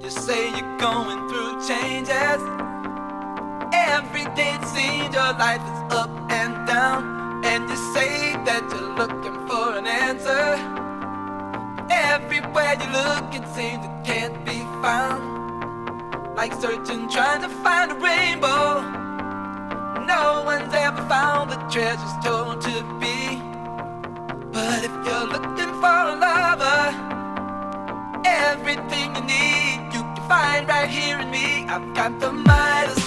You say you're going through changes. Every day it seems your life is up and down, and you say that you're looking for an answer. Everywhere you look it seems it can't be found. Like searching, trying to find a rainbow. No one's ever found the treasure's told to be. But if you're looking for a lover, everything you need you can find right here in me. I've got the Midas